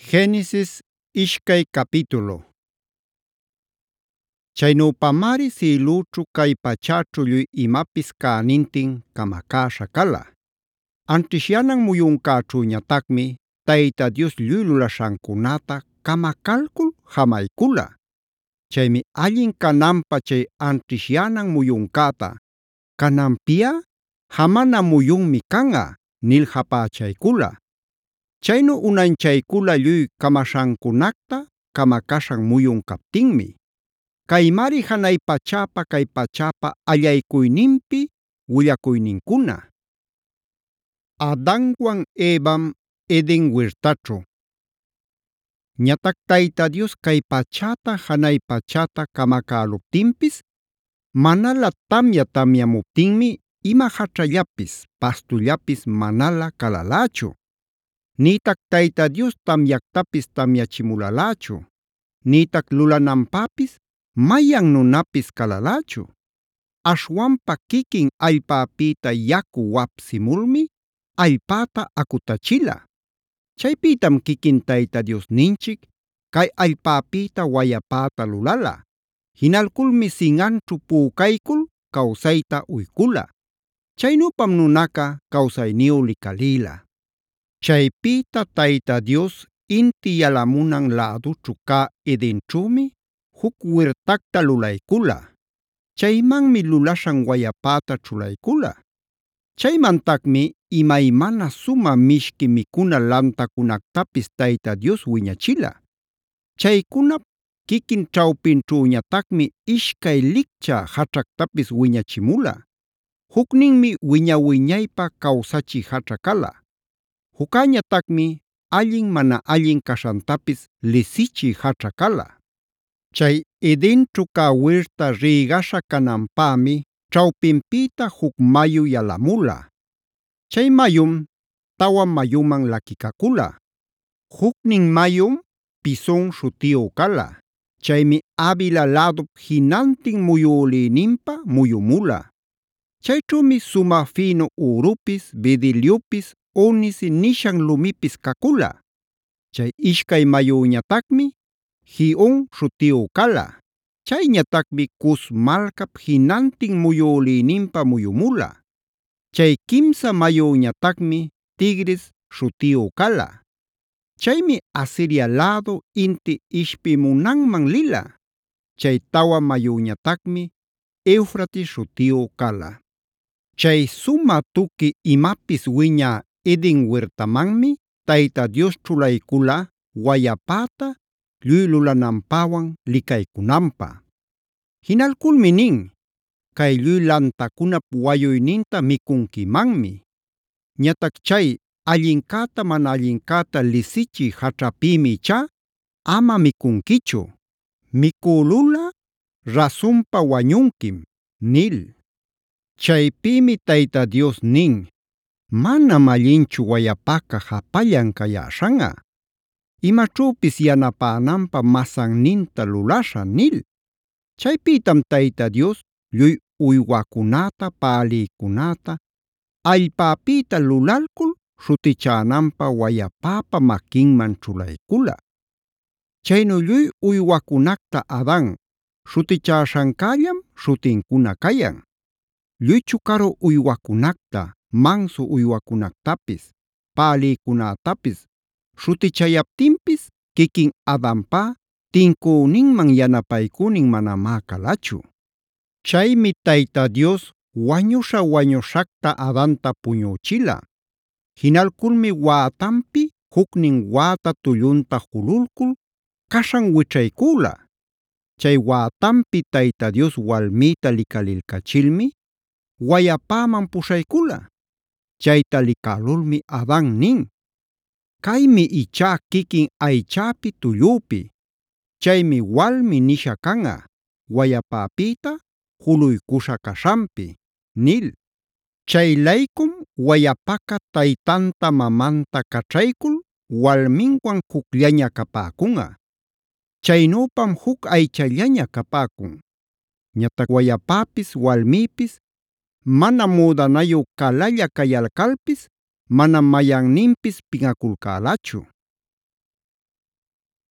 Génesis ishkay capítulo. Chaynupamari cilućhu kay pachaćhu lluy imapis cänintin camacäśha cala. Anćhisyanan muyuncäćhüñatacmi Tayta Dios lluy lulaśhancunata camacalcul jamaycula. Chaymi allin cananpä chay anćhisyanan muyuncäta “cananpiꞌa jamana muyunmi canꞌa” nil japächaycula. Chaynu unanchaykula lluy kamaśhancunacta camacäśhan muyun captinmi. Kaymari janay pachäpa cay pachäpa allaykuyninpi willakuynincuna. Adanwan Evam Eden wirtaćhu. Ñatac Tayta Dios kay pachäta janay pachäta camacäluptinpis manala tamya tamyamuptinmi ima jaćhallapis pastullapis manala calalächu. Nïtac Tayta Dios tamyactapis tamyachimulalächu. Nïtac lulananpäpis mayan nunapis calalächu. Aśhwanpa quiquin allpäpïta yaku wapsimulmi allpäta acutachila. Chaypïtam quiquin Tayta Diosninchic kay allpäpïta wayapäta lulala. Jinalculmi sinꞌanćhu pücaycul cawsayta uykula. Chaynupam nunaca cawsayniyu likalila. Chaypïta Tayta Dios inti yalamunan lädućhu cä Edenćhümi huk wirtacta lulaykula. Chaymanmi lulaśhan wayapäta ćhulaykula. Chaymantacmi imaymana sumä mishqui mikuna lantacunactapis Tayta Dios wiñachila. Chaycunap quiquin ćhawpinćhüñatacmi ishkay licchä jaćhactapis wiñachimula. Jucninmi wiña-wiñaypä kawsachiq jaćha cala. Juccäñatacmi allin mana allin caśhantapis lisichiq jaćha cala. Chay Edenćhu cä wirta rïgasha cananpämi ćhawpinpïta juc mayu yalamula. Chay mayum tawa mayuman laquicacula. Jucnin mayum Pison śhutiyu cala. Chaymi Havila lädup jinantin muyülïninpä muyumula. Chayćhümi sumä finu ürupis, bediliupis, onice nishan lumipis cacula. Chay ishkay mayuñatacmi Gihon śhutiyu cala. Chayñatacmi Cus malcap jinantin muyülïninpä muyumula. Chay quimsa mayuñatacmi Tigris śhutiyu cala. Chaymi Asiria lädu inti ishpimunanman lila. Chay tawa mayuñatacmi Eufrates śhutiyu cala. Chay sumä tuki imapis wiñä Eden wirtamanmi Tayta Dios ćhulaykula wayapäta lluy lulananpäwan likaykunanpä. Jinalculmi nin: “Kay lluy lantacunap wayuyninta mikunkimanmi. Ñatac chay allincäta mana allincäta lisichiq jaćhapïmi ichá ama mikunquichu. Mikülulꞌa rasunpa wañunquim” nil. Chaypïmi Tayta Dios nin: “Manam allinchu wayapaca japallan cayäśhanꞌa. Imaćhüpis yanapänanpä masanninta lulaśhä” nil. Chaypïtam Tayta Dios lluy uywacunäta, pälïcunäta allpäpïta lulalcul śhutichänanpä wayapäpa maquinman ćhulaykula. Chaynu lluy uywacunacta Adan śhutichäśhancällam śhutincuna cayan. Lluy chucaru uywacunacta, mansu uywacunactapis, pälïcunätapis śhutichayaptinpis quiquin Adanpä tincüninman yanapaycünin manamá calachu. Chaymi Tayta Dios wañuśha-wañuśhacta Adanta puñüchila. Jinalculmi wätanpi jucnin wäta tullunta jululcul caśhan wićhaycula. Chay wätanpi Tayta Dios walmita likalilcachilmi wayapäman puśhaycula. Chayta licälulmi Adan nin: “Kaymi ichá quiquin aychäpi tullüpi. Chaymi walmi nisha canꞌa wayapäpïta juluykusha caśhanpi” nil. Chaylaykum wayapaca taytanta mamanta caćhaycul walminwan jucllaña capäcunꞌa. Chaynüpam juc aychallaña capäcun. Ñatac wayapäpis walmïpis mana müdanayu kalalla cayalcalpis manam mayanninpis pinꞌaculcälachu.